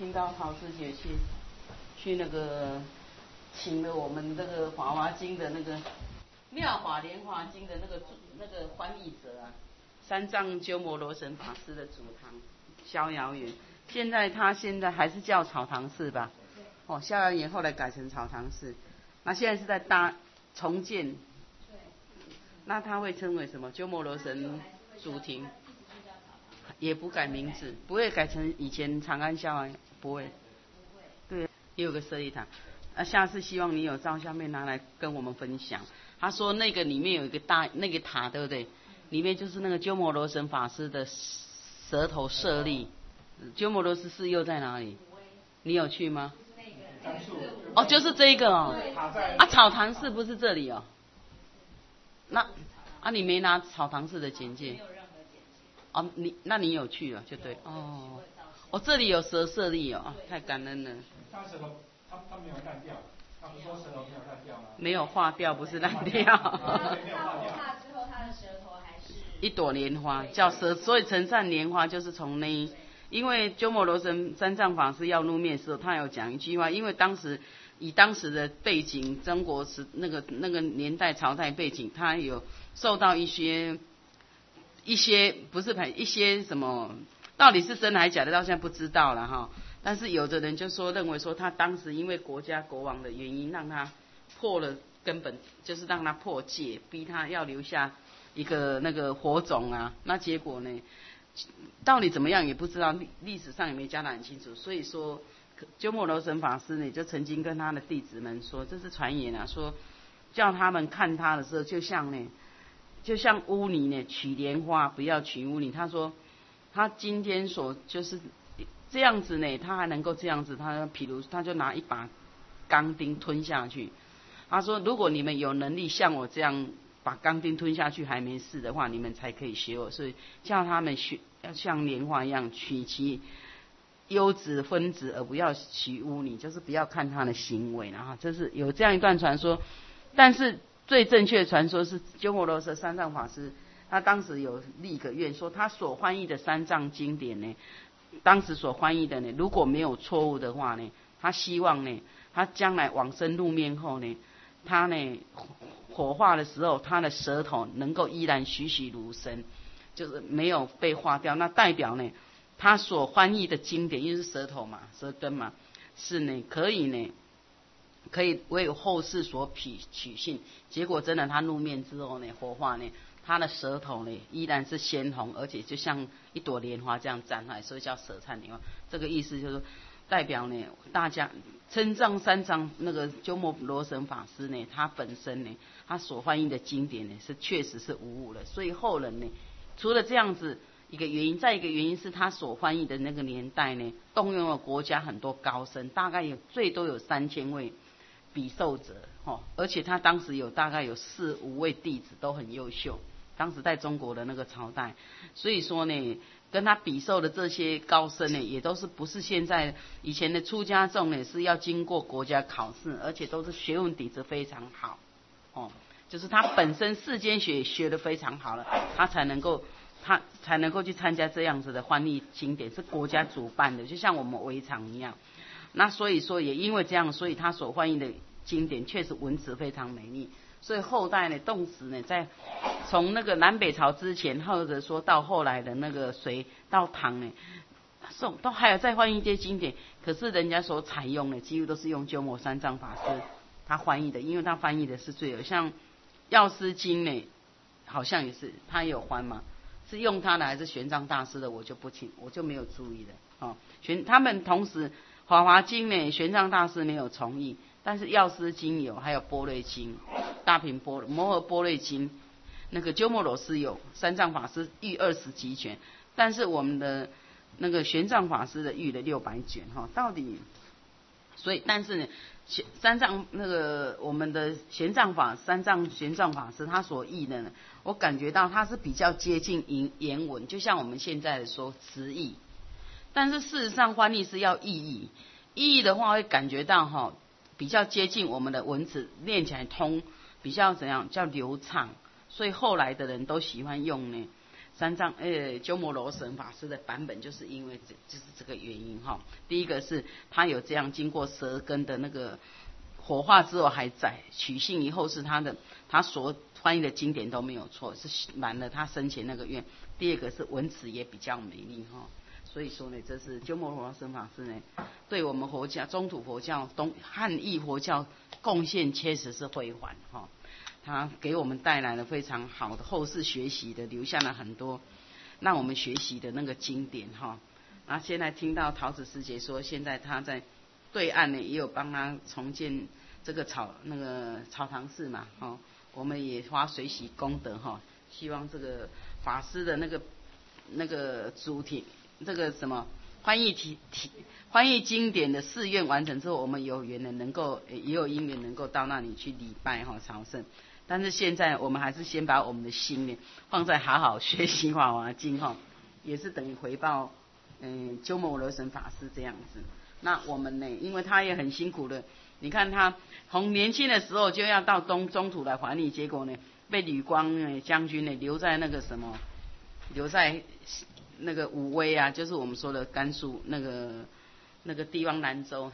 听到陶师姐去那个请了我们这个《华华经》的那个《妙法莲华经》的那个翻译者啊，三藏鸠摩罗什法师的祖堂逍遥园。他现在还是叫草堂寺吧？哦，逍遥园后来改成草堂寺，那现在是在重建。那他会称为什么？鸠摩罗什祖庭，也不改名字，不会改成以前长安逍遥园，不会。对，也有个舍利塔。下次希望你有照相片拿来跟我们分享。他说那个里面有一个那个塔，对不对？里面就是那个鸠摩罗什法师的舌头舍利。鸠摩罗什寺又在哪里？你有去吗？哦，就是这个哦。啊，草堂寺不是这里哦。你没拿草堂寺的简介？哦，你有去了就对哦。哦，这里有舌舍利哦，太感恩了。 他舌头他没有烂掉，他不是说舌头没有烂掉吗？ 没有化掉，不是烂掉。 他之后他的舌头还是一朵莲花，叫舌，所以成善莲花就是从因为鸠摩罗什三藏法师要入灭的时候，他有讲一句话，因为以当时的背景，中国是那个年代朝代背景，他有受到一些不是一些什么，到底是真的还是假的，到现在不知道了哈。但是有的人就认为说，他当时因为国家国王的原因，让他破了根本，就是让他破戒，逼他要留下一个那个火种啊。那结果呢，到底怎么样也不知道，历史上也没交代很清楚。所以说，鸠摩罗什法师呢，就曾经跟他的弟子们说，这是传言啊，说叫他们看他的时候，就像污泥呢，取莲花不要取污泥。他说他今天就是这样子呢，他还能够这样子，譬如他就拿一把钢钉吞下去。他说如果你们有能力像我这样把钢钉吞下去还没事的话，你们才可以学我。所以叫他们要像莲花一样取其优质分子，而不要取污泥，就是不要看他的行为。然后这是有这样一段传说，但是最正确的传说是鸠摩罗什三藏法师，他当时有立个愿，说他所翻译的三藏经典呢，当时所翻译的呢，如果没有错误的话呢，他希望呢，他将来往生入灭后呢，他呢火化的时候，他的舌头能够依然栩栩如生，就是没有被化掉。那代表呢，他所翻译的经典，因为是舌头嘛，舌根嘛，是呢可以为后世所取信。结果真的他入灭之后呢，火化呢，他的舌头呢依然是鲜红，而且就像一朵莲花这样绽开，所以叫舌灿莲花。这个意思就是代表呢，大家称赞三藏那个鸠摩罗什法师呢，他本身呢，他所翻译的经典呢是确实是无误的。所以后人呢，除了这样子一个原因，再一个原因是他所翻译的那个年代呢，动用了国家很多高僧，大概最多有3000位比受者，而且他当时大概有4、5位弟子都很优秀，当时在中国的那个朝代。所以说呢，跟他比受的这些高僧呢，也都是不是现在以前的出家众呢，是要经过国家考试，而且都是学问底子非常好，就是他本身世间学得非常好了，他才能够去参加这样子的翻译经典，是国家主办的，就像我们围场一样。那所以说也因为这样，所以他所翻译的经典确实文词非常美丽。所以后代呢，洞史呢，在从那个南北朝之前，或者说到后来的那个隋到唐呢，都还有在翻译这些经典。可是人家所采用的几乎都是用鸠摩三藏法师他翻译的，因为他翻译的是最有像药师经呢，好像也是他也有翻嘛，是用他的还是玄奘大师的，我就没有注意了。他们同时华华经呢，玄奘大师没有重译，但是药师经有，还有般若经、大品摩诃般若经，那个鸠摩罗什有，三藏法师译20集卷，但是我们的那个玄奘法师的译了600卷到底，所以但是呢，我们的玄奘法师他所译的呢，我感觉到他是比较接近原文，就像我们现在说直译。但是事实上翻译是要意译的话会感觉到比较接近我们的文字，念起来通，比较怎样叫流畅。所以后来的人都喜欢用呢鸠摩罗什法师的版本，就是因为就是这个原因哈。第一个是他有这样经过舌根的那个火化之后还在，取信于后世，他所翻译的经典都没有错，是满了他生前那个愿。第二个是文词也比较美丽哈。所以说呢，这是鸠摩罗什法师呢，对我们佛教中土佛教、汉译佛教贡献确实是辉煌哈。他给我们带来了非常好的后世学习的，留下了很多让我们学习的那个经典哈。那现在听到桃子师姐说，现在他在对岸呢也有帮他重建这个草堂寺嘛哈，我们也花随喜功德哈，希望这个法师的那个主题这个什么翻译经典的誓愿完成之后，我们有缘人能够也有因缘能够到那里去礼拜哈朝圣。但是现在我们还是先把我们的心呢放在好好学习《法华经》哈，也是等于回报鸠摩罗什法师这样子。那我们呢，因为他也很辛苦的，你看他从年轻的时候就要到中土来还礼，结果呢被吕光将军呢留在那个武威啊，就是我们说的甘肃那个地方兰州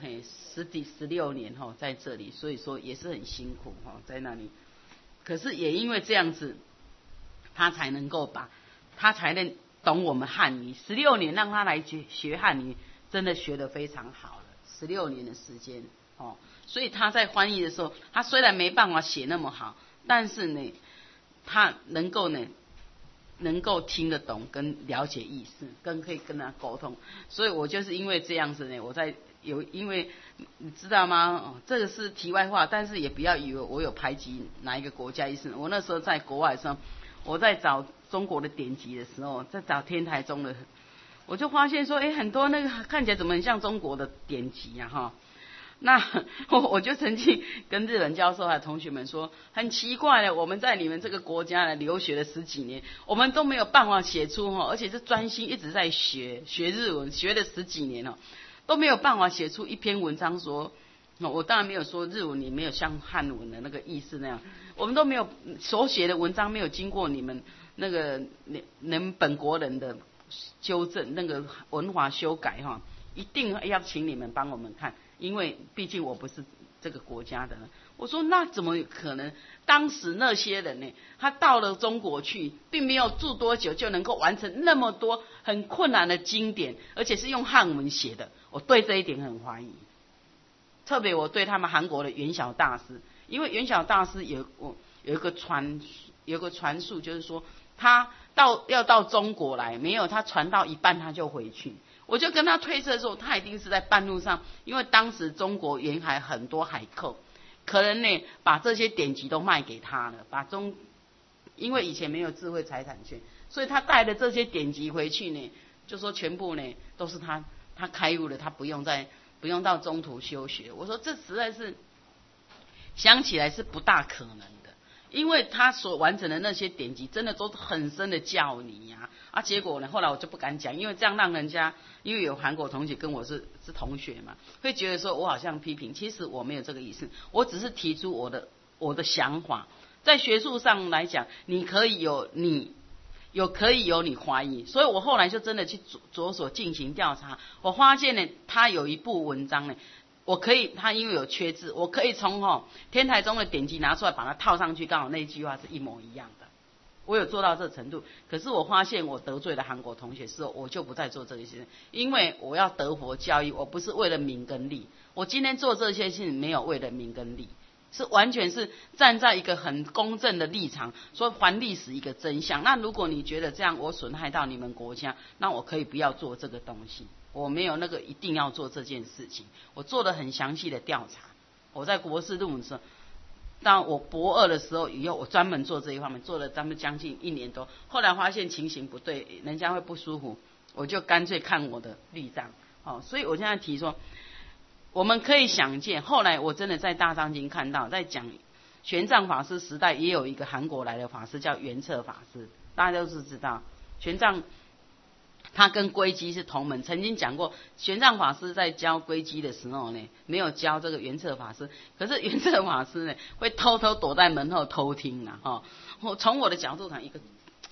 16年哈，在这里，所以说也是很辛苦哈，在那里。可是也因为这样子，他才能懂我们汉语。16年让他来学汉语，真的学得非常好了。16年的时间哦，所以他在翻译的时候，他虽然没办法写那么好，但是呢，他能够听得懂跟了解意思，跟可以跟他沟通。所以我就是因为这样子呢，因为你知道吗？这个是题外话，但是也不要以为我有排挤哪一个国家意思。我那时候在国外的时候，我在找中国的典籍的时候，在找天台宗的，我就发现说，很多那个看起来怎么很像中国的典籍啊哈。那我就曾经跟日本教授还有同学们说，很奇怪的，我们在你们这个国家呢留学了10几年，我们都没有办法写出而且是专心一直在学日文，学了10几年都没有办法写出一篇文章说，我当然没有说日文也没有像汉文的那个意思那样，我们都没有所写的文章没有经过你们那个本国人的纠正那个文化修改一定要请你们帮我们看，因为毕竟我不是这个国家的人。我说那怎么可能？当时那些人呢，他到了中国去，并没有住多久就能够完成那么多很困难的经典，而且是用汉文写的。我对这一点很怀疑，特别我对他们韩国的元晓大师，因为元晓大师有一个传述，就是说他要到中国来，没有他传到一半他就回去。我就跟他推测说，他一定是在半路上，因为当时中国沿海很多海寇，可能呢把这些典籍都卖给他了，因为以前没有智慧财产权，所以他带的这些典籍回去呢，就说全部呢都是他开悟了，他不用到中途修学。我说这实在是想起来是不大可能的，因为他所完成的那些典籍真的都是很深的教理结果呢后来我就不敢讲，因为这样让人家，因为有韩国同学跟我是同学嘛，会觉得说我好像批评，其实我没有这个意思，我只是提出我的想法。在学术上来讲，你可以有你怀疑，所以我后来就真的去着手进行调查，我发现呢他有一部文章呢，他因为有缺字，我可以从天台宗的典籍拿出来把它套上去，刚好那句话是一模一样的，我有做到这程度。可是我发现我得罪了韩国同学之后，我就不再做这些事，因为我要德佛教育，我不是为了名跟利，我今天做这些事没有为了名跟利，是完全是站在一个很公正的立场，说还历史一个真相。那如果你觉得这样我损害到你们国家，那我可以不要做这个东西，我没有那个一定要做这件事情。我做了很详细的调查，我在国士论文的时候，到我博2的时候以后，我专门做这一方面，做了将近1年多。后来发现情形不对，人家会不舒服，我就干脆看我的律藏。所以我现在提说，我们可以想见，后来我真的在大藏经看到，在讲玄奘法师时代，也有一个韩国来的法师叫圆彻法师，大家都是知道玄奘。他跟龟基是同门，曾经讲过，玄奘法师在教龟基的时候呢，没有教这个圆彻法师，可是圆彻法师呢，会偷偷躲在门后偷听从我的角度看，一个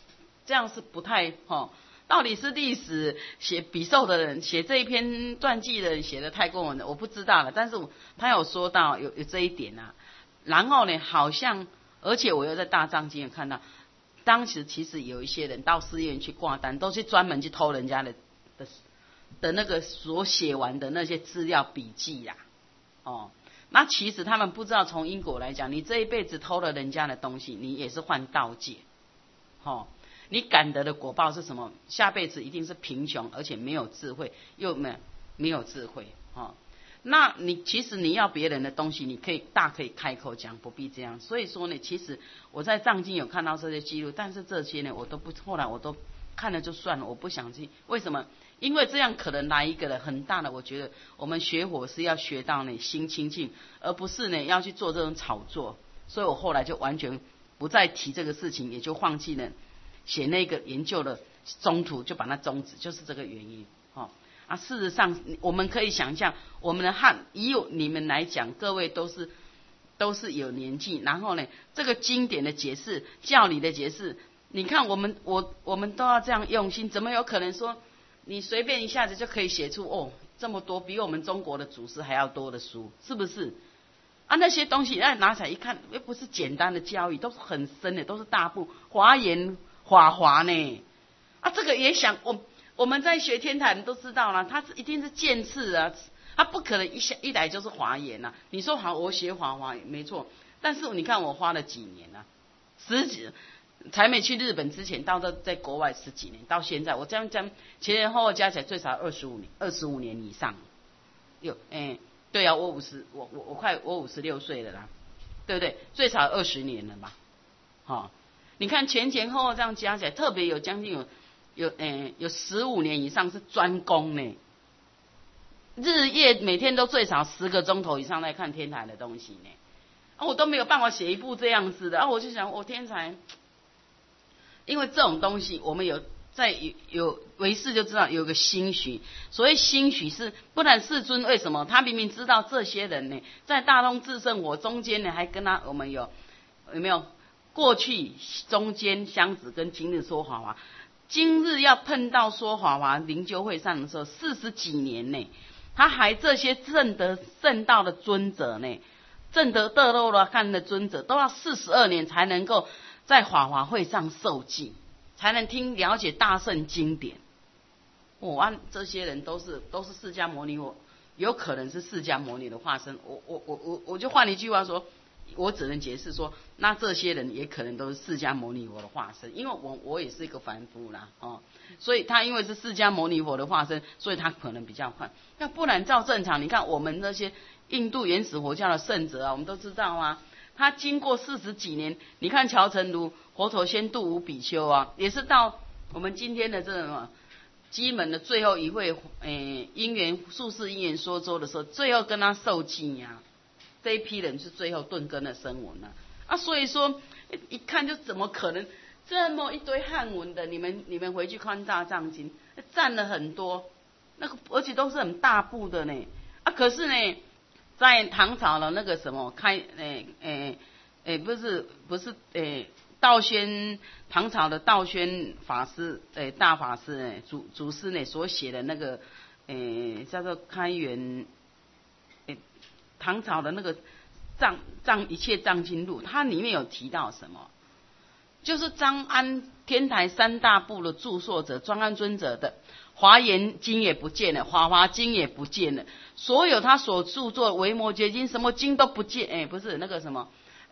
这样是不太到底是历史写笔受的人写这一篇传记的人写的太过分了，我不知道了。但是他有说到有这一点啊。然后呢，好像而且我又在大藏经有看到，当时其实有一些人到寺院去挂单，都是专门去偷人家的那个所写完的那些资料笔记呀。那其实他们不知道，从因果来讲，你这一辈子偷了人家的东西，你也是犯盗戒。你感得的果报是什么？下辈子一定是贫穷，而且没有智慧，又没有智慧。那你其实你要别人的东西，你可以开口讲，不必这样。所以说呢，其实我在藏经有看到这些记录，但是这些呢，后来我都看了就算了，我不想去。为什么？因为这样可能来一个的很大的，我觉得我们学佛是要学到呢心清净，而不是呢要去做这种炒作。所以我后来就完全不再提这个事情，也就放弃了写那个研究的，中途就把它终止，就是这个原因。事实上我们可以想象，我们的以你们来讲，各位都是有年纪，然后呢，这个经典的解释、教理的解释，你看我们都要这样用心，怎么有可能说你随便一下子就可以写出这么多比我们中国的祖师还要多的书，是不是？那些东西拿起来一看，又不是简单的教义，都是很深的，都是大部华严、法华呢。这个也想我们在学天台人都知道了，它一定是渐次啊，它不可能一来就是华严啊。你说好，我学华严没错，但是你看我花了几年啊，10几，才没去日本之前，到在国外10几年，到现在我这样前前后后加起来最少25年以上。对啊，我56岁了啦，对不对？最少20年了吧？你看前前后后这样加起来，特别有将近有15年以上是专攻呢，日夜每天都最少10个钟头以上在看天台的东西呢。我都没有办法写一部这样子的。我就想，我天才，因为这种东西我们有唯识就知道有个心许，所谓心许是，不然世尊为什么他明明知道这些人呢，在大通智胜火中间呢，还跟我们有没有过去中间相子跟今日说法华，今日要碰到说法华灵鹫会上的时候40几年呢，他还这些证得圣道的尊者呢，证得得洛罗汉的尊者都要42年才能够在法华会上受记，才能了解大圣经典。这些人都是释迦牟尼佛，有可能是释迦牟尼的化身。我就换一句话说，我只能解释说，那这些人也可能都是释迦牟尼佛的化身，因为我也是一个凡夫啦，所以他因为是释迦牟尼佛的化身，所以他可能比较快。要不然照正常，你看我们那些印度原始佛教的圣者啊，我们都知道啊，他经过40几年，你看乔成如佛陀先度无比丘啊，也是到我们今天的这个基门的最后一位因缘宿世因缘说周的时候，最后跟他受记啊，这一批人是最后顿根的声闻所以说一看就怎么可能这么一堆汉文的，你们回去看大藏经，占了很多，那个而且都是很大部的呢。可是呢，在唐朝的那个什么不是道宣，唐朝的道宣法师大法师祖师呢所写的那个叫做开元唐朝的那个一切藏经录，它里面有提到什么？就是张安天台3大部的著作者庄安尊者的华严经也不见了，华华经也不见了，所有他所著作维摩诘经什么经都不见，不是那个什么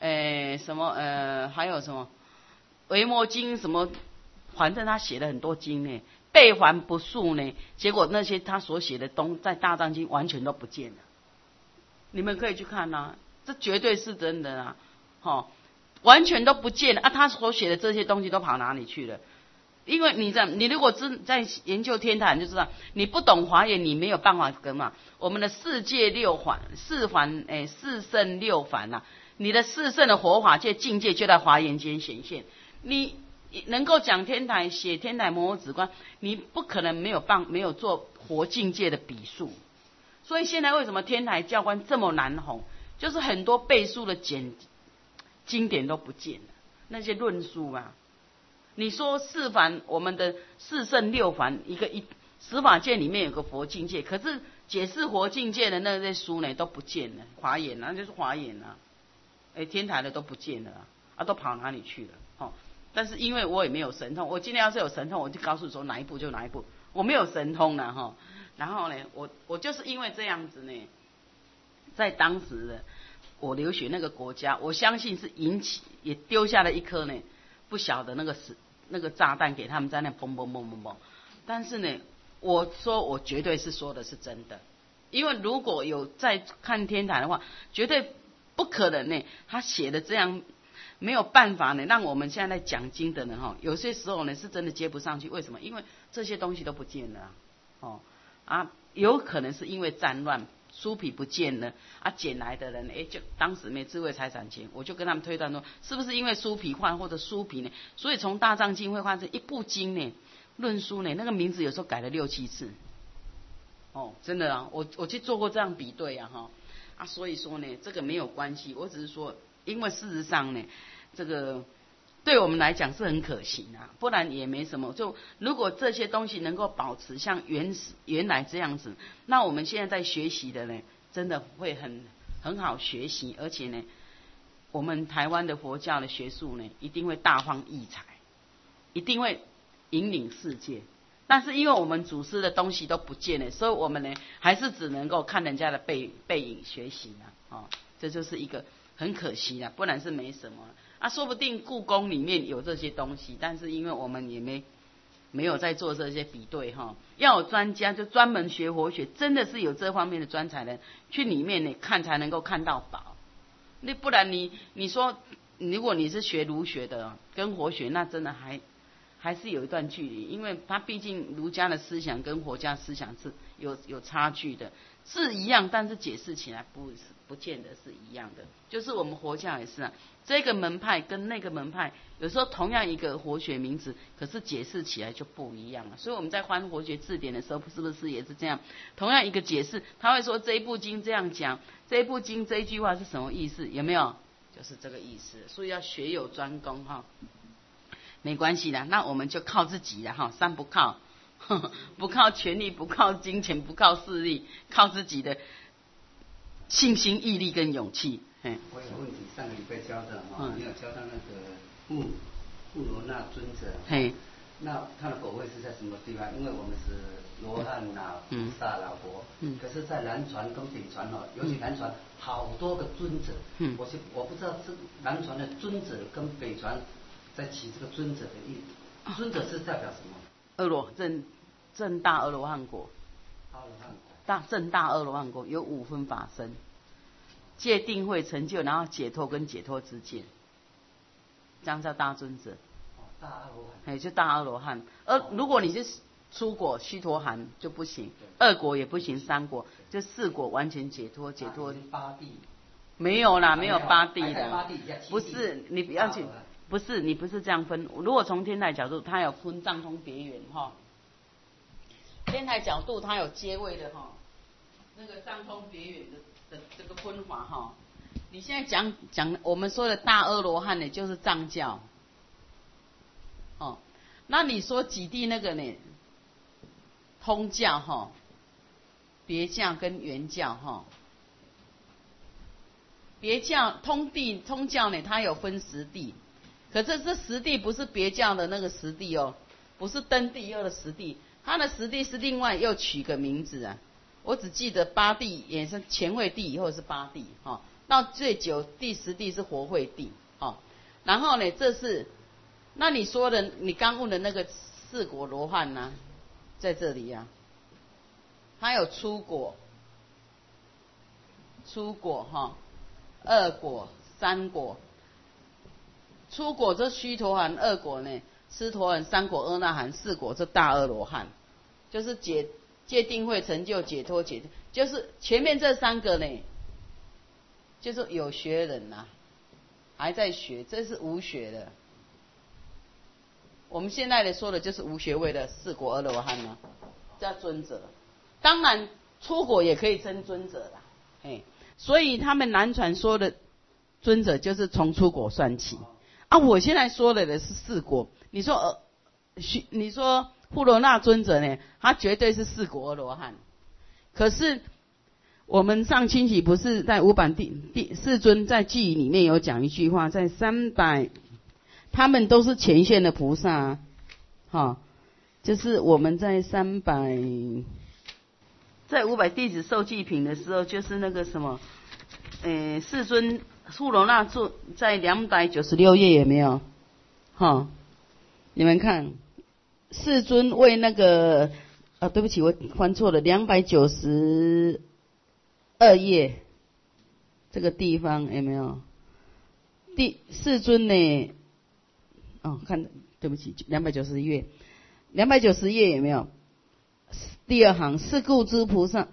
还有什么维摩经什么，反正他写了很多经呢，备还不数呢，结果那些他所写的在大藏经完全都不见了。你们可以去看啊，这绝对是真的啊，完全都不见了他所写的这些东西都跑哪里去了？因为你如果在研究天台，你就知道，你不懂华严，你没有办法跟我们的世界6环、四圣6凡你的四圣的活法界境界就在华严间显现。你能够讲天台、写天台摩诃止观，你不可能没有做活境界的笔数。所以现在为什么天台教官这么难哄，就是很多背书的经典都不见了，那些论述你说四凡，我们的四圣六凡，十法界里面有个佛境界，可是解释佛境界的那些书呢都不见了，华严啊，就是华严啊，天台的都不见了都跑哪里去了？但是因为我也没有神通，我今天要是有神通，我就告诉你说哪一部就哪一部，我没有神通了然后呢，我就是因为这样子呢，在当时的我留学那个国家，我相信是引起也丢下了一颗呢不小的那个炸弹给他们在那嘣嘣嘣嘣嘣。但是呢，我说我绝对是说的是真的，因为如果有在看天台的话，绝对不可能呢，他写的这样没有办法呢，让我们现在在讲经的人有些时候呢是真的接不上去。为什么？因为这些东西都不见了有可能是因为战乱，书皮不见了捡来的人就当时没智慧财产权，我就跟他们推断说，是不是因为书皮换或者书皮呢？所以从大藏经会发现一部经呢，论书呢，那个名字有时候改了6、7次真的我去做过这样比对所以说呢，这个没有关系，我只是说，因为事实上呢，这个对我们来讲是很可行不然也没什么。就如果这些东西能够保持像原来这样子，那我们现在在学习的呢，真的会很好学习，而且呢，我们台湾的佛教的学术呢，一定会大放异彩，一定会引领世界。但是因为我们祖师的东西都不见了，所以我们呢还是只能够看人家的背影学习这就是一个很可惜不然是没什么说不定故宫里面有这些东西，但是因为我们也没有在做这些比对要有专家就专门学佛学，真的是有这方面的专才人去里面呢看才能够看到宝。那不然你说如果你是学儒学的跟佛学，那真的还是有一段距离，因为他毕竟儒家的思想跟佛家思想是有差距的，是一样，但是解释起来不见得是一样的。就是我们佛教也是这个门派跟那个门派有时候同样一个佛学名字，可是解释起来就不一样了。所以我们在翻佛学字典的时候，是不是也是这样？同样一个解释，他会说这一部经这样讲，这一部经这一句话是什么意思？有没有？就是这个意思。所以要学有专攻没关系的，那我们就靠自己三不靠，不靠权力，不靠金钱，不靠势力，靠自己的信心、毅力跟勇气。 我有问题，上个礼拜教的你有教到那个布罗那尊者，那他的果位是在什么地方？因为我们是罗汉菩萨老佛，可是在南传跟北传尤其南传好多个尊者，我不知道这南传的尊者跟北传在起这个尊者的意思，尊者是代表什么？ 正大阿罗汉果，正大阿罗汉果有5分法身。戒定慧成就，然后解脱跟解脱之间，这样叫大尊者。 大阿罗汉。 就大阿罗汉。如果你是初果须陀洹就不行，2果也不行，3果就4果完全解脱。 8地。 没有啦，没有8地的。 8地不是，你不要去，不是你不是这样分。如果从天台角度，它有分藏通别圆天台角度它有阶位的那个藏通别圆的这个分法你现在讲我们说的大阿罗汉呢，就是藏教那你说几地那个呢？通教别教跟原教别教通教呢，它有分10地，可是这10地不是别教的那个10地不是登地又的10地，它的10地是另外又取个名字我只记得8地也是前慧地，以后是8地到最久第10地是活慧地然后呢，这是那你说的你刚问的那个4果罗汉在这里它有初果2果3果。初果这须陀洹，2果呢尸陀洹，3果阿那含，4果这大阿罗汉，就是戒定慧成就解脱就是前面这3个呢，就是有学人还在学，这是无学的。我们现在说的就是无学位的4果阿罗汉叫尊者。当然初果也可以称尊者啦，所以他们南传说的尊者就是从初果算起啊，我现在说的是四果，你说富罗那尊者呢，他绝对是四果阿罗汉。可是我们上星期不是在五版第世尊在记忆里面有讲一句话，在300，他们都是前线的菩萨，就是我们在500弟子受记品的时候，就是那个什么，世尊富罗那座在296页有没有？你们看，世尊为那个对不起，我翻错了，292页这个地方有没有？世尊呢？看，对不起，290页，290页有没有？第二行，是故诸菩萨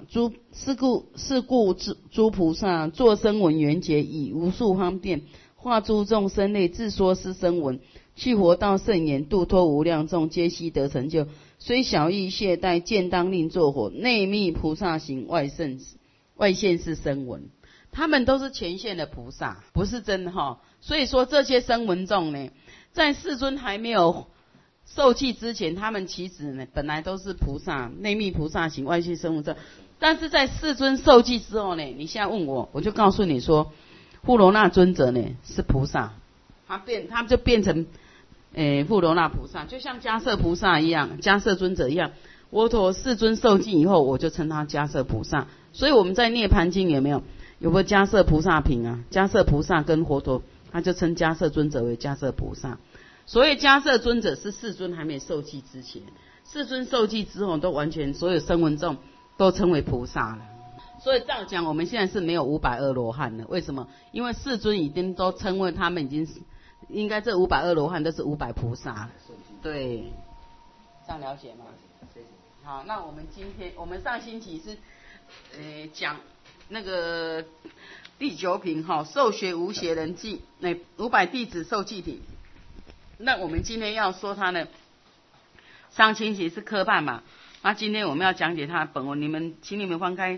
作声闻缘觉，以无数方便化诸众生类，自说是声闻，去活道圣言，度脱无量众，皆悉得成就。虽小意懈怠，见当令作火，内密菩萨行，外现是声闻。他们都是前线的菩萨，不是真的所以说这些声闻众呢，在世尊还没有受记之前，他们其实呢本来都是菩萨，内密菩萨行，外现声闻众。但是在世尊受记之后呢，你现在问我，我就告诉你说，富罗那尊者呢是菩萨，他就变成富罗那菩萨，就像迦摄菩萨一样，迦摄尊者一样。佛陀世尊受记以后，我就称他迦摄菩萨。所以我们在涅盘经有没有个迦摄菩萨品啊？迦摄菩萨跟佛陀，他就称迦摄尊者为迦摄菩萨。所以迦摄尊者是世尊还没受记之前，世尊受记之后，都完全所有声闻众都称为菩萨了。所以这样讲，我们现在是没有520罗汉了。为什么？因为世尊已经都称为他们已经应该这520罗汉都是500菩萨了。对，这样了解吗？好，那我们上星期是讲那个第9品受学无邪人记，500弟子受记品。那我们今天要说他呢，上星期是科判嘛，那今天我们要讲解他的本文，请你们翻开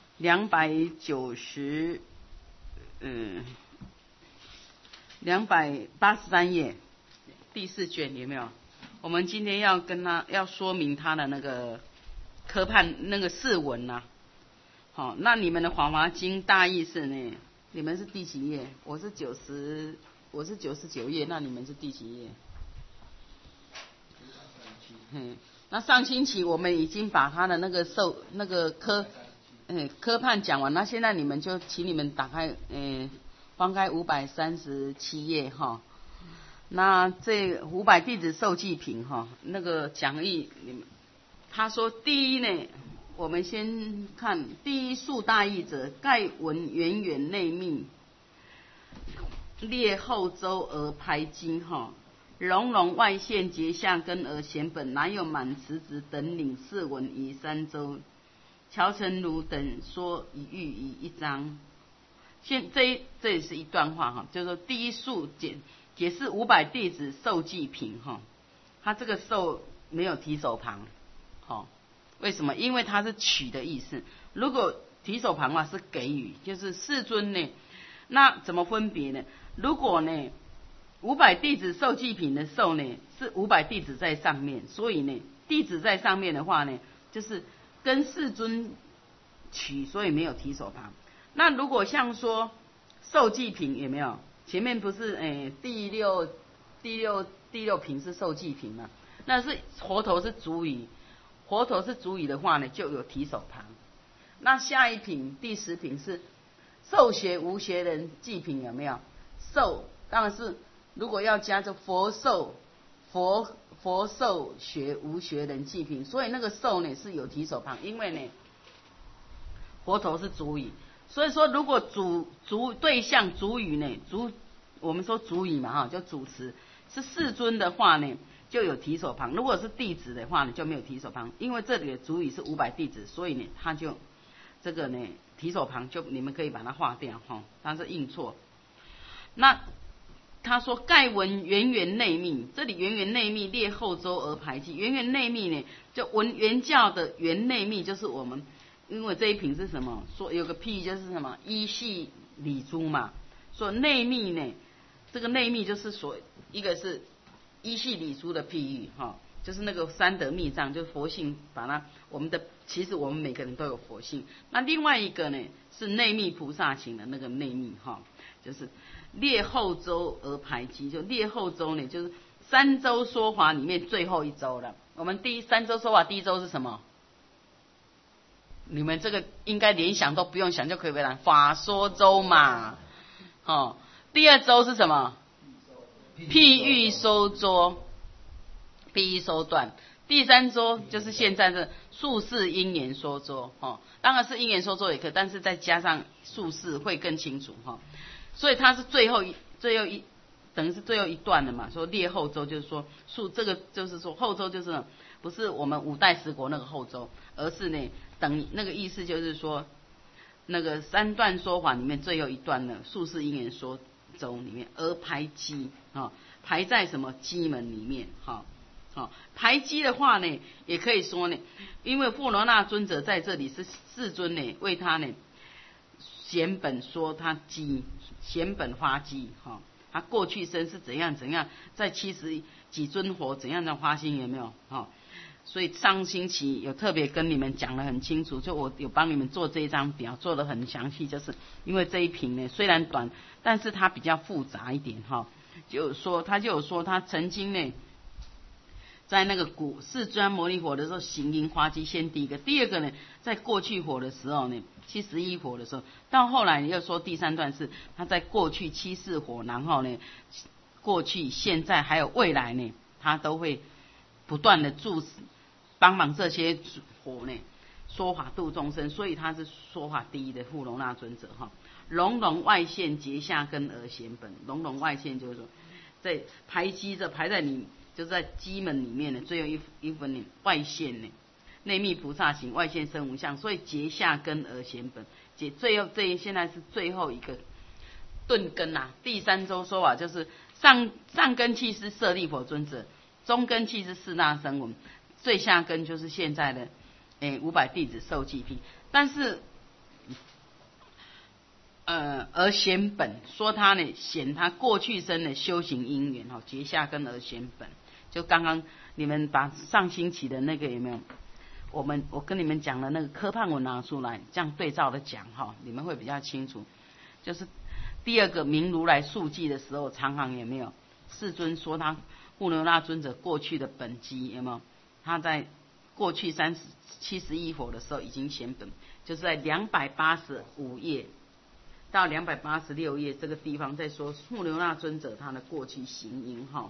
283页第4卷有没有？我们今天要说明他的那个科判那个释文呐。好，那你们的华华经大意是呢？你们是第几页？我是99页，那你们是第几页？那上星期我们已经把他的那个科判讲完，那现在你们就请你们打开翻开537页那这500弟子受记品那个讲义，他说第一呢，我们先看第一述大义者，盖闻远远内密，列后周而排经融融外现结相根而显本，哪有满持子等领释文以3周，乔成儒等说一喻以1章。这也是一段话就是说第一述解释500弟子受记品他这个受没有提手旁为什么？因为它是取的意思，如果提手旁的话是给予，就是世尊呢。那怎么分别呢？如果呢500弟子受记品的受呢是500弟子在上面，所以呢弟子在上面的话呢，就是跟世尊取，所以没有提手旁。那如果像说受记品有没有？前面不是第六品是受记品嘛？那是佛陀是主语，佛陀是主语的话呢，就有提手旁。那下一品第10品是受学无学人记品有没有？受当然是如果要加就佛受学无学人记品，所以那个受呢是有提手旁，因为呢佛陀是主语。所以说，如果对象主语呢，我们说主语嘛就主持是世尊的话呢，就有提手旁；如果是弟子的话呢，就没有提手旁。因为这里的主语是500弟子，所以呢，他就这个呢提手旁就你们可以把它划掉它是印错。那他说盖闻圆圆内密，这里圆圆内密列后周而排记。圆圆内密呢，就闻圆教的圆内密就是我们。因为这一品是什么？说有个譬就是什么依系理诸嘛，说内密呢这个内密就是一个是依系理书的譬喻哈，就是那个三德密藏，就是佛性把它其实我们每个人都有佛性。那另外一个呢是内密菩萨行的那个内密哈，就是列后周而排机，就列后周呢就是三周说法里面最后一周了。我们三周说法第一周是什么？你们这个应该连想都不用想就可以回答，法说周嘛。哦，第二周是什么？譬喻说周，譬喻说断。第三周就是现在的术士因缘说周，哦，当然是因缘说周也可以，但是再加上术士会更清楚哈。所以它是最后一等于是最后一段了嘛。说列后周就是说这个就是说后周就是不是我们五代十国那个后周，而是呢等那个意思就是说那个三段说法里面最后一段呢，术士因缘说周里面而排机啊，排在什么机门里面哈。好，排机的话呢，也可以说呢，因为富罗那尊者在这里是世尊呢为他呢显本说他机，显本发机哈，他过去生是怎样在70几尊佛怎样的发心有没有哈？所以上星期有特别跟你们讲得很清楚，就我有帮你们做这一张表，做得很详细，就是因为这一品呢虽然短，但是它比较复杂一点哈。他就有说他曾经呢。在那个古世尊摩尼佛的时候，行因花机先第一个，第二个呢，在过去佛的时候呢，71佛的时候，到后来又说第三段是他在过去74佛，然后呢，过去、现在还有未来呢，他都会不断的帮忙这些佛呢说法度众生，所以他是说法第一的富罗那尊者哈。隆隆外现结下根而显本，隆隆外现就是说在排机着排在你。就是在机门里面呢，最后一分呢外现呢，内密菩萨行外现身无相，所以结下根而显本。最后现在是最后一个顿根啊。第三周说法就是上根器是舍利佛尊者，中根器是四大声闻，最下根就是现在的500弟子受记批。但是而显本说他呢显他过去生的修行因缘哈，结下根而显本。就刚刚你们把上星期的那个有没有？我跟你们讲的那个科判文拿出来，这样对照的讲哈，你们会比较清楚。就是第二个明如来述记的时候，常常有没有？世尊说他富罗那尊者过去的本机有没有？他在过去71佛的时候已经显本，就是在285页到286页这个地方在说富罗那尊者他的过去行因哈。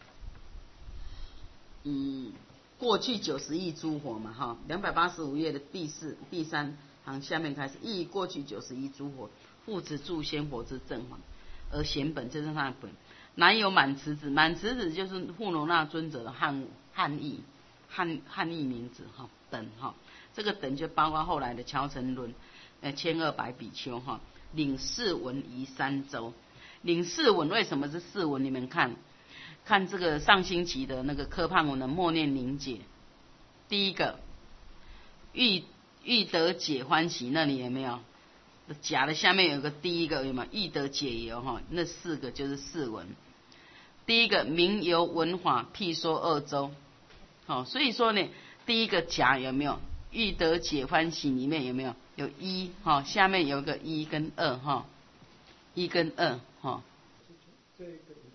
过去90亿诸佛嘛哈，285页的第3行下面开始，亦过去90亿诸佛复持诸仙佛之正法而显本，这是他的本。乃有满持子，满持子就是富罗那尊者的汉译名字哈，等哈，这个等就包括后来的乔成伦1200比丘哈，领四文仪3周，领四文为什么是四文？你们看这个上星期的那个科判文的默念凝解，第一个欲得解欢喜，那里有没有？甲的下面有个第一个有没有？欲得解由哈，那4个就是四文。第一个明由文法譬说2周，好，所以说呢，第一个甲有没有？欲得解欢喜里面有没有？有1哈，下面有个1跟2哈，1跟2哈。 这个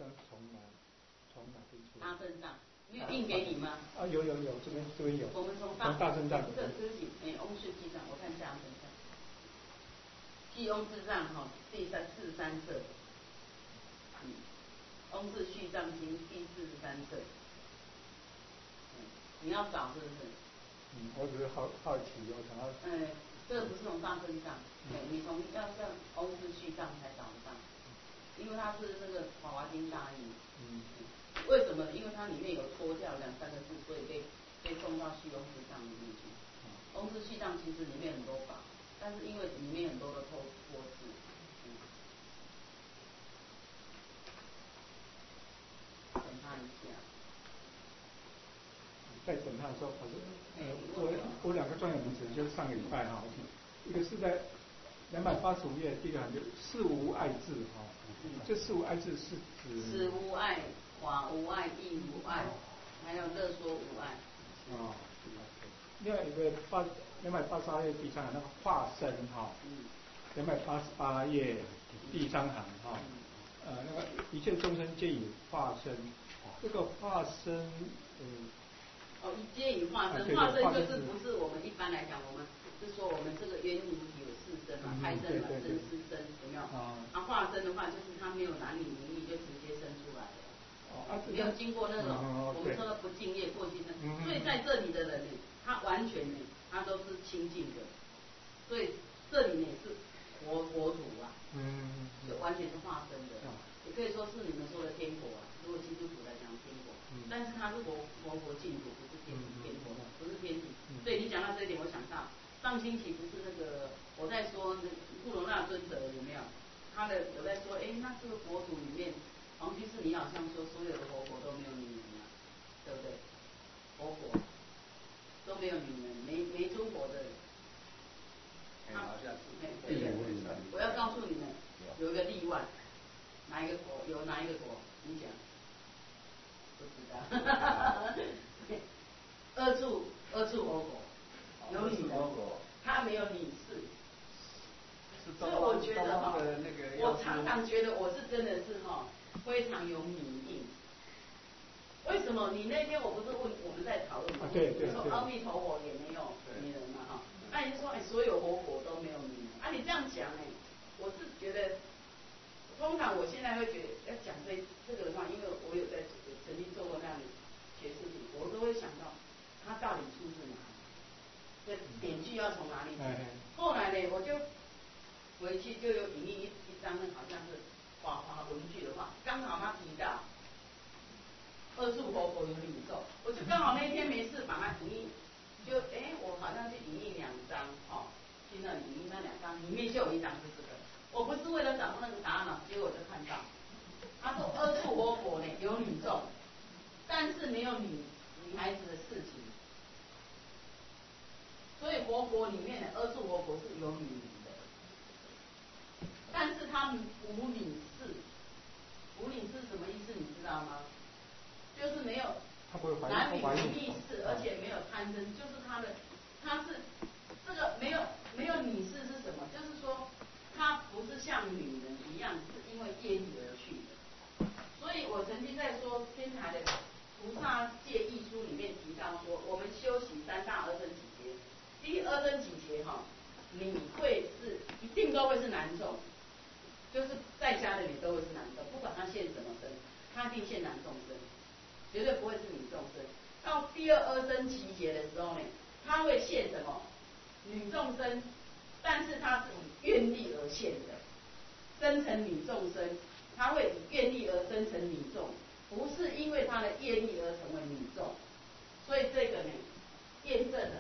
大正藏没有印给你吗？ 啊，有，这边有。 我们从大正藏。 这是翁氏记藏，我看下正藏。记翁智藏哈，第43册。翁氏续藏经第43册。你要找是不是？ 我只是好奇，我想要。 这个不是从大正藏，你从要翁氏续藏才找得到，因为它是那个法华经大义。为什么？因为它里面有脱掉2、3个字，所以被送到续翁智藏里面去。翁氏续藏其实里面很多法，但是因为里面很多的脱字。等他一下。 在等他的时候，我2个专有名词，就是上个礼拜哈，一个是在 285页第一个行就事无碍智哈，这事无碍智是指死无碍、法无碍、义无碍，还有乐说无碍。 哦，另外一个288页第3行那个化身哈，288页第3行哈，那个一切众生皆以化身，这个化身皆以化身，化身就是不是我们一般来讲，我们是说我们这个圆母体有4身嘛，胎身、卵身、湿身，有没有？化身的话就是它没有男女名义就直接生出来的。没有经过那种我们说的不敬业过去生，所以在这里的人呢，他完全呢，他都是清净的，所以这里呢是国土啊，就完全是化身的，也可以说是你们说的天国啊，如果基督徒来讲天国，但是它是活佛净土，不是天国，不是天体。所以你讲到这一点，我想到上星期不是那个我在说布罗纳尊者有没有？我在说，那这个国土里面。黄居士，你好像说所有的活佛都没有女人啊，对不对？活佛都没有女人，没诸佛的。 好像是。 对。我要告诉你们，有一个例外，哪一个国？有哪一个国？你讲。不知道。二处活佛有女人，他没有女士。所以我觉得我常常觉得我是真的是非常有迷应。为什么？你那天我不是问我们在讨论吗？ 对。 说阿弥陀佛也没有女人嘛哈，那你就说所有活佛都没有女人，你这样讲我是觉得，通常我现在会觉得要讲这个的话，因为我有在曾经做过那样的学事情，我都会想到它到底出自哪里，这典据要从哪里讲。后来呢，我就回去就有引用一张那好像是华文具的话，刚好他提到二处活佛有女众，我就刚好那一天没事把它引用，就我好像去引用2张去那里引用那2张，里面就有一张是这个。我不是为了找那个答案嘛，结果我就看到，他说二处活佛呢有女众，但是没有女孩子的事情，所以活佛里面的二处活佛是有女人的。但是他们无女士，无女士什么意思？你知道吗？就是没有男女无意识，而且没有贪嗔，就是他是这个没有女士是什么？就是说他不是像女人一样是因为业力而去的。所以我曾经在说天台的菩萨戒义书里面提到说，我们修习3大阿僧祇劫，第一阿僧祇劫你会是一定都会是男众。就是在家的你都会是男众，不管他现什么身，他一定现男众身，绝对不会是女众身。到第2阿僧祇劫的时候呢，他会现什么？女众身，但是他是以愿力而现的，生成女众身，他会以愿力而生成女众，不是因为他的业力而成为女众。所以这个呢，验证了。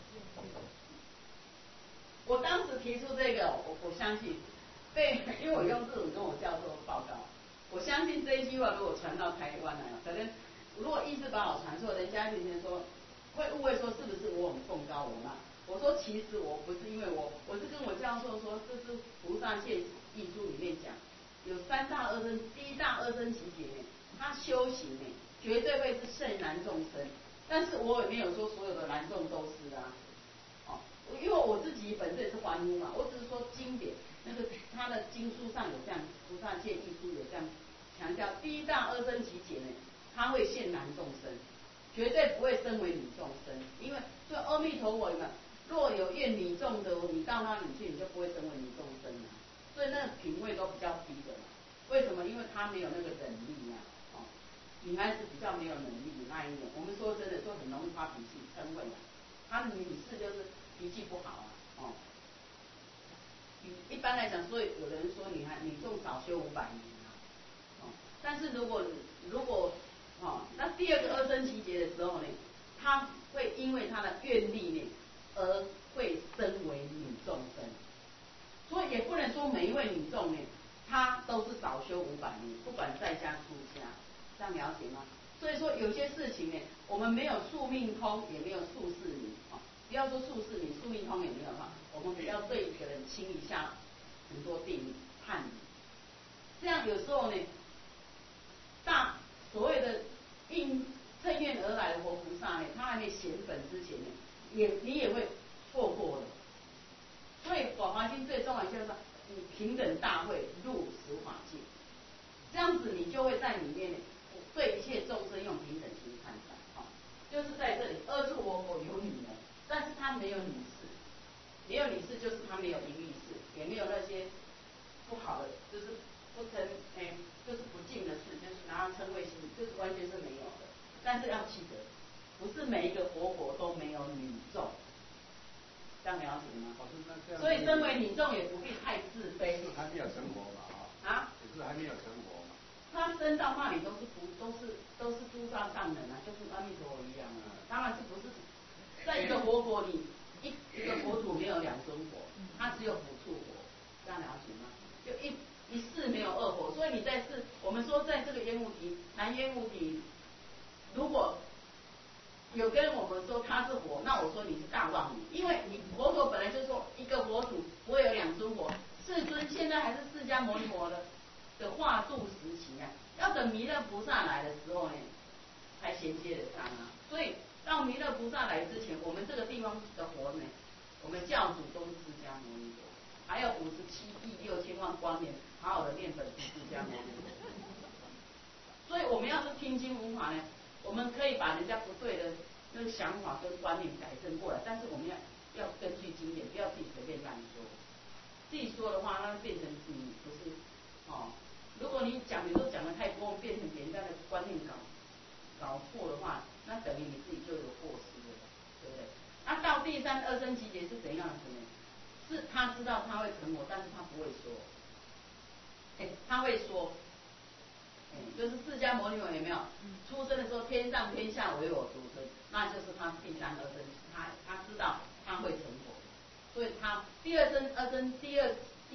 我当时提出这个，我相信。对，因为我用日文跟我教授报告，我相信这一句话如果传到台湾来，可能如果意思把我传错，人家今天说会误会说是不是我很奉高我嘛？我说其实我不是，因为我是跟我教授说，这是菩萨戒义书里面讲，有3大阿僧，第一大阿僧祇劫呢，他修行呢绝对会是圣男众生，但是我也没有说所有的男众都是啊，因为我自己本身也是还污嘛，我只是说经典。那个他的经书上有这样，菩萨戒义书有这样强调，第一大阿僧祇劫呢，他会现男众生，绝对不会升为女众生，因为就阿弥陀佛嘛，若有愿女众的，你到那里去，你就不会升为女众生了，所以那个品位都比较低的嘛。为什么？因为他没有那个忍力啊，女孩子比较没有能力那一种。我们说真的，就很容易发脾气、嗔恚啊。他女士就是脾气不好啊，一般来讲，所以有人说女众少修500年但是如果那第2个阿僧祇劫的时候呢，他会因为他的愿力呢，而会升为女众生，所以也不能说每一位女众呢，她都是少修500年，不管在家出家，这样了解吗？所以说有些事情呢，我们没有宿命通，也没有宿世明不要说宿世明，宿命通也没有我我们要对一个人清一下很多病汗，这样有时候呢，所谓的趁愿而来的活菩萨呢，他还没显本之前呢，你也会错过的。所以《法华经》最重要就是你平等大慧入十法界，这样子你就会在里面呢，对一切众生用平等心看待，就是在这里二处活佛有女人，但是他没有女士，没有女士就是他没有淫欲事，也没有那些不好的，就是不称就是不敬的事，就是拿称谓心，就是完全是没有的。但是要记得，不是每一个活佛都没有女众，这样了解吗？所以身为女众也不必太自卑。 还没有成佛嘛？ 啊？ 只是还没有成佛嘛？ 他升到那里都是诸上上人啊，就跟阿弥陀佛一样啊。当然是不是在一个活佛里，一个国土没有两尊佛，它只有辅助佛，这样了解吗？就一世没有二佛，所以你在世，我们说在这个烟雾体南烟雾体，如果有跟我们说他是佛，那我说你是大妄语，因为你佛陀本来就说一个国土不会有两尊佛，世尊现在还是释迦牟尼佛的化度时期啊，要等弥勒菩萨来的时候呢，才衔接得上啊。所以到弥勒菩萨来之前，我们这个地方的佛呢，我们教主都是释迦牟尼佛，还有57亿6千万光年，好好的念本是释迦牟尼佛。所以我们要是听经闻法呢，我们可以把人家不对的那个想法跟观念改正过来，但是我们要根据经典，不要自己随便乱说。自己说的话，那变成你不是哦。如果你讲的太多，变成别人家的观念搞错的话，那等于你自己就有过失了，对不对？那到第三二生集结是怎样子呢？是他知道他会成佛，但是他不会说。他会说。就是释迦牟尼佛有没有？出生的时候天上天下唯我独尊，那就是他第三二生，他知道他会成佛，所以他第二生二生第一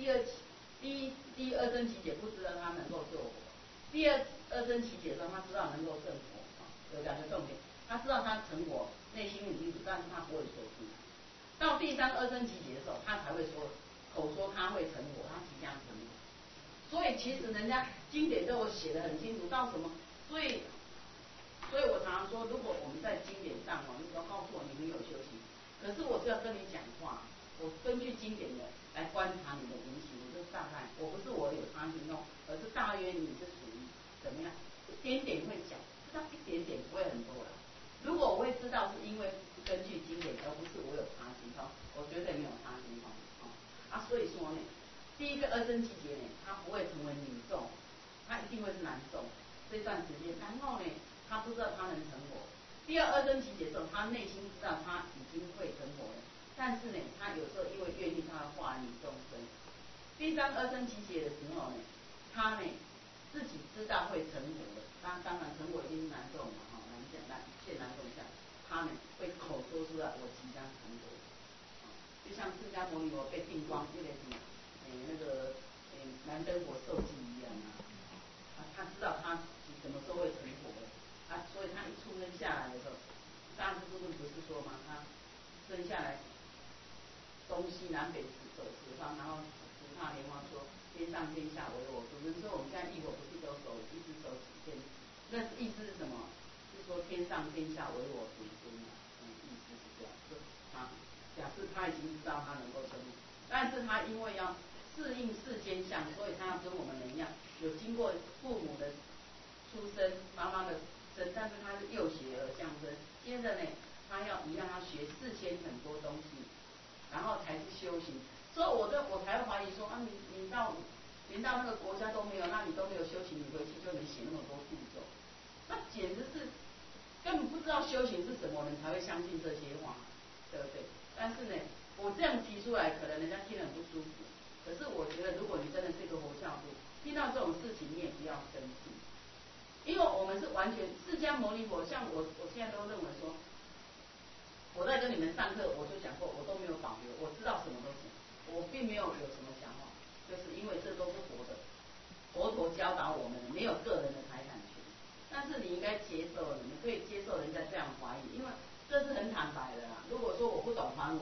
二生集结不知道他能够救活，第二生集结的时候他知道能够证佛，有两个重点，他知道他成佛，内心很清楚，但是他不会说出来。到第三二生集结的时候，他才会说口说他会成佛，他即将成佛。所以其实人家经典都有写得很清楚，到什么，所以我常常说，如果我们在经典上你只要告诉我你很有修行，可是我是要跟你讲话，我根据经典的来观察你的言行，我就大概我不是我有差行动，而是大约你是属于怎么样，一点点会讲，知道一点点不会很多了。如果我会知道是因为根据经典，而不是我有差行动，我绝对没有差行动所以说呢。第一个二生集结呢，他不会成为女众，他一定会是男众这段时间。然后呢，他不知道他能成佛。第二生集结的时候，他内心知道他已经会成佛了，但是呢，他有时候因为愿意，他化女众生。第三二生集结的时候呢，他呢自己知道会成佛了，当然成佛已经是男众嘛，现男众相，他呢会口说出来我即将成佛。就像释迦牟尼佛被定光，那个什么。那个燃灯火受记一样他知道他什么时候会成佛所以他一出生下来的时候，大智度论不是说吗？他生下来东西南北走十方，然后十刹莲花说天上天下唯我独尊。所以我们现在一火不是都手一只手指天，那是意思是什么？是说天上天下唯我独尊意思是这样。假设他已经知道他能够成佛，但是他因为要适应世间相，所以他要跟我们人一样，有经过父母的出生、妈妈的生，但是他是右胁而降生。接着呢，他要一样要学4000很多东西，然后才是修行。所以我才会怀疑说你到连到那个国家都没有，那你都没有修行，你回去就能写那么多著作，那简直是根本不知道修行是什么人才会相信这些话，对不对？但是呢，我这样提出来，可能人家听得很不舒服。可是我觉得，如果你真的是一个佛教徒，听到这种事情，你也不要生气，因为我们是完全释迦牟尼佛。像我现在都认为说，我在跟你们上课，我就讲过，我都没有保留，我知道什么都讲，我并没有什么想法，就是因为这都是佛陀教导我们的，没有个人的财产权。但是你应该接受，你可以接受人家这样怀疑，因为这是很坦白的啦。如果说我不懂韩文，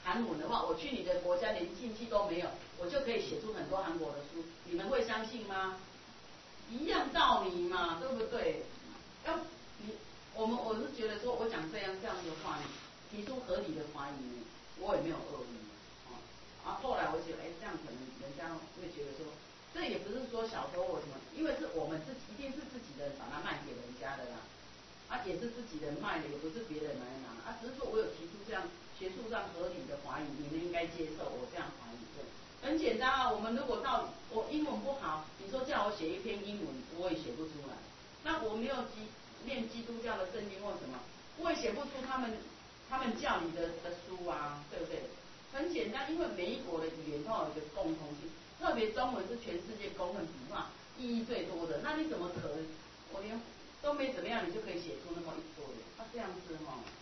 韩文的话，我去你的国家连进去都没有，我就可以写出很多韩国的书，你们会相信吗？一样道理嘛，对不对？我是觉得说，我讲这样的话呢，提出合理的怀疑呢，我也没有恶意后来我觉得，这样可能人家会觉得说，这也不是说小偷或什么，因为是我们一定是自己的人把它卖给人家的啦。也是自己人卖的，也不是别人来拿只是说我有提出这样学术上合理的怀疑，你们应该接受我这样怀疑。对，很简单我们如果我英文不好，你说叫我写一篇英文，我也写不出来。那我没有念基督教的圣经或什么，我也写不出他们教你的书啊，对不对？很简单，因为每一国的语言都有一个共通性，特别中文是全世界公认笔画意义最多的，那你怎么可能？我连都没怎么样，你就可以写出那么一堆，这样子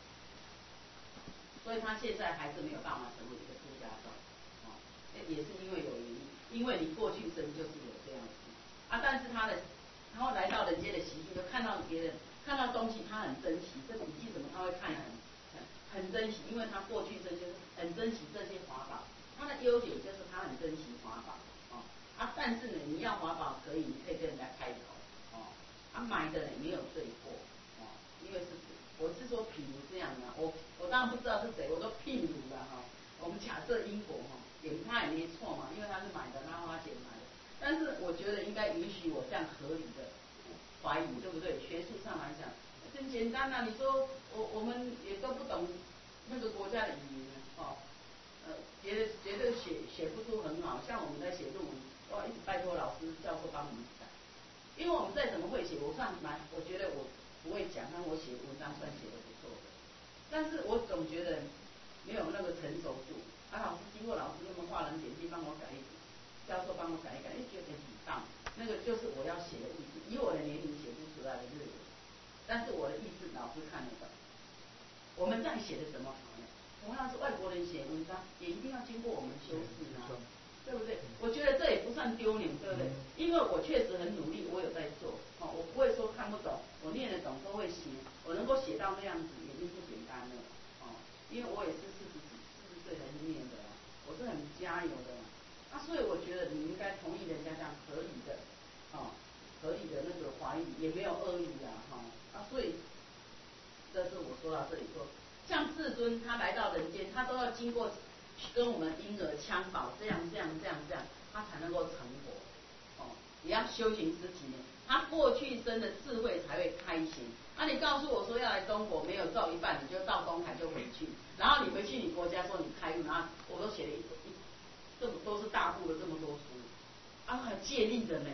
所以他现在还是没有办法成为一个出家众也是因为有原因，因为你过去生就是有这样子但是他会来到人间的习性，就看到别人看到东西，他很珍惜，这笔记什么他会看很珍惜，因为他过去生就是很珍惜这些华宝，他的优点就是他很珍惜华宝但是呢，你要华宝可以，你可以跟人家开口买的也没有对过因为我是说，譬如这样的我当然不知道是谁，我都譬如了我们假设因果他也没错嘛，因为他是买的，他花钱买的。但是我觉得应该允许我这样合理的怀疑，对不对？学术上来讲，很简单你说我们也都不懂那个国家的语言觉得写不出很好，像我们在写论文，我要一直拜托老师教授帮我们改，因为我们再怎么会写，我觉得我不会讲，但我写文章算写的不错的，但是我总觉得没有那个成熟度老师经过老师那么画人点睛帮我改一改，教授帮我改一改，觉得很棒，那个就是我要写的意思，以我的年龄写不出来的日文，但是我的意思老师看得懂。我们这样写的怎么好呢？同样是外国人写文章，也一定要经过我们修饰对不对？我觉得这也不算丢脸，对不对？因为我确实很努力，我有在做我不会说看不懂，我念得懂都会写，我能够写到那样子已经不简单了因为我也是40岁才去念的我是很加油的所以我觉得你应该同意人家这样合理的合理的那个怀疑，也没有恶意所以这是我说到这里说，像至尊他来到人间，他都要经过跟我们婴儿襁褓这样，他才能够成佛也要修行10几年，他过去生的智慧才会开显你告诉我说要来中国，没有照一半，你就到东海就回去，然后你回去你国家说你开悟，然后我都写了这么都是大部的这么多书还有戒律的呢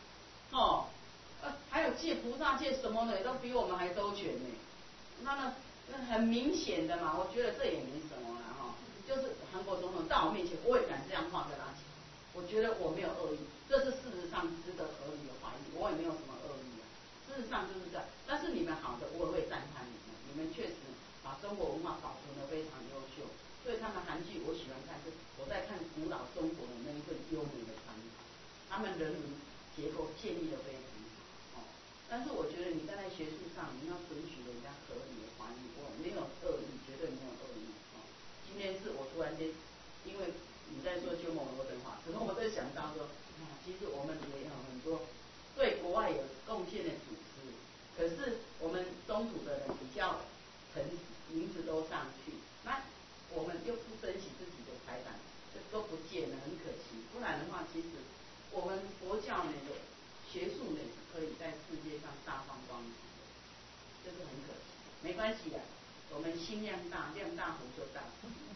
还有戒菩萨戒什么的都比我们还周全呢那很明显的嘛，我觉得这也没什么啦就是韩国总统到我面前，我也敢这样画跟他讲，我觉得我没有恶意，这是事实上值得合理的怀疑，我也没有什么恶意事实上就是这样。但是你们好的，我也会赞叹你们确实把中国文化保存得非常优秀，所以他们韩剧我喜欢看，是我在看古老中国的那一份优美的传统，他们人文结构建立得非常好但是我觉得你站在学术上，你要准许人家合理的怀疑，我没有恶意，绝对没有恶意今天是我突然间，因为你在说鸠摩罗什话，可能我在想到说其实我们也有很多对国外有贡献的组织，可是我们中土的人比较诚实，名字都上去，那我们又不珍惜自己的财产，这都不见了，很可惜。不然的话，其实我们佛教呢的学术呢是可以在世界上大放光芒的，这是很可惜。没关系的，我们心量大，量大福就大。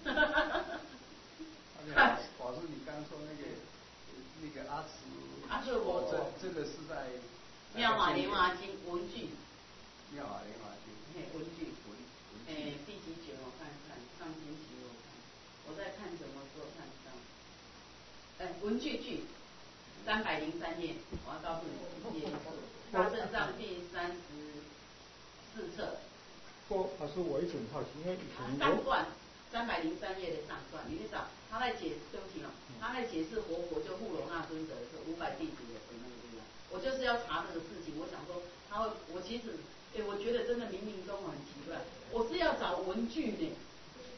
法师，你刚刚说那个阿慈佛， 这个是在 《妙法莲华经》文句。 妙法莲华经。 文句。第几卷我看看，上星期我在看什么时候看到？文句句303页，我要告诉你，大正上第34册。 老师，我一直很好奇，因为以前上段303页的上段，你去找他在解，对不起他在解释活佛就富罗那尊者是500弟子的那个地方，我就是要查这个事情，我想说他会，我其实我觉得真的冥冥中很奇怪，我是要找文句呢，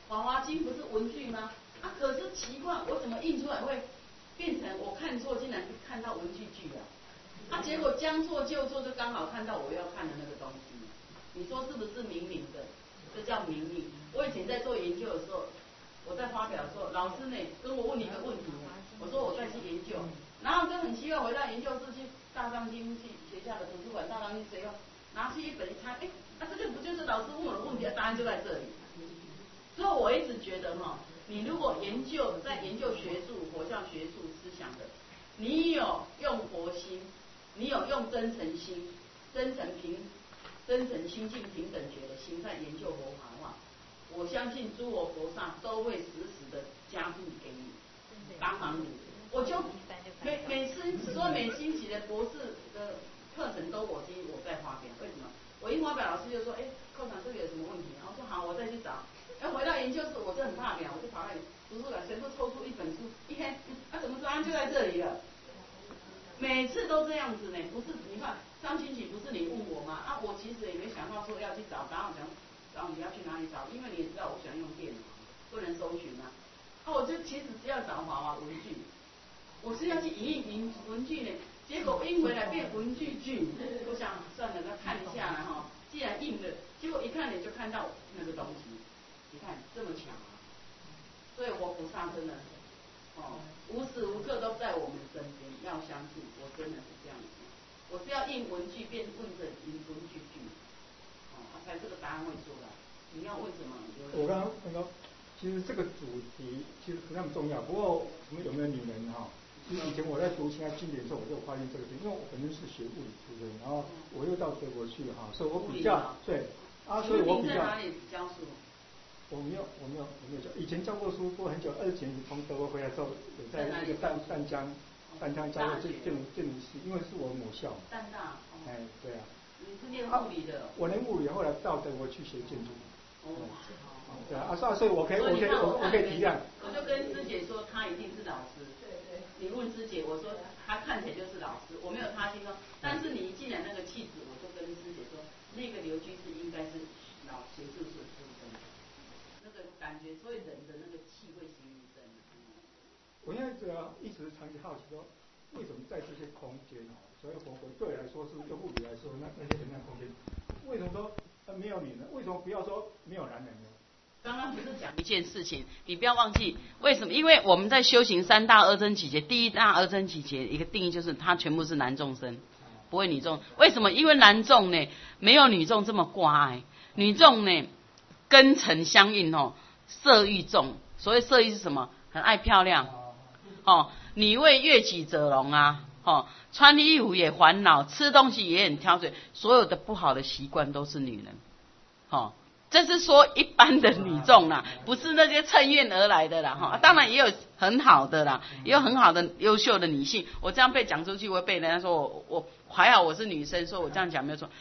娃娃机不是文具吗？啊，可是奇怪，我怎么印出来会变成我看错，竟然看到文具剧了？啊，结果将错就错，就刚好看到我要看的那个东西。你说是不是冥冥的？这叫冥冥。我以前在做研究的时候，我在发表的时候，老师呢跟我问一个问题，我说我再去研究，然后就很奇怪，回到研究室去大藏经去学校的图书馆大藏经谁用？拿去一本一看，哎，那这个不就是老师问我的问题？答案就在这里。所以我一直觉得哈，你如果在研究学术、佛教学术思想的，你有用佛心，你有用真诚心、真诚心境平等觉的心在研究佛法的话，我相信诸佛菩萨都会时时的加护给你，帮忙你。我就每星期的博士的课程都我在发表，为什么？我一发表，老师就说，哎，课堂这里有什么问题？然后说好，我再去找。然后回到研究室，我就很怕表，我就跑到图书馆，随便抽出一本书，一看，怎么答案就在这里了？每次都这样子呢，不是？你看上星期不是你问我吗？啊，我其实也没想到说要去找答案，然后你要去哪里找？因为你也知道我喜欢用电脑，不能搜寻啊。我就其实只要找娃娃文具，我是要去印文具呢，结果印回来变文具剧，我想算了，那看一下了哈。既然印了，结果一看你就看到那个东西，你看这么强啊！所以活菩萨真的无时无刻都在我们身边，要相信，我真的是这样子。我是要印文具变问着文具剧，才这个答案会出来。你要问什么？ 我刚刚其实这个主题其实不那么重要，不过我们有没有女人哈？其实以前我在读其他经典的时候，我就发现这个事，因为我本身是学物理出身，然后我又到德国去哈，所以我比较对啊，所以我比较。 在哪里教书？ 我没有教，以前教过书，过很久，20前从德国回来之后，有在那个淡江教过建筑系，因为是我母校。 淡大。 哎，对啊。 你是练物理的？ 我练物理，后来到德国去学建筑。对啊，所以我可以体谅。 我就跟师姐说，他一定是老师。对。你问师姐，我说他看起来就是老师，我没有他心中，但是你一进来那个气质，我就跟师姐说，那个刘居士应该是老学术出身，那个感觉，所以人的那个气会形于身。 我现在一直长期好奇说，为什么在这些空间所谓佛国对我来说是用物理来说，那些能量空间，为什么说没有女人？为什么不要说没有男人呢？ 刚刚不是讲一件事情，你不要忘记为什么？因为我们在修行三大阿僧祇劫，第一大阿僧祇劫一个定义就是它全部是男众生，不会女众。为什么？因为男众呢没有女众这么挂碍，女众呢根尘相应色欲重。所谓色欲是什么？很爱漂亮女为悦己者容啊穿衣服也烦恼，吃东西也很挑嘴，所有的不好的习惯都是女人这是说一般的女众啦，不是那些趁愿而来的啦当然也有很好的啦，也有很好的优秀的女性。我这样被讲出去，会被人家说我还好我是女生，说我这样讲没有错。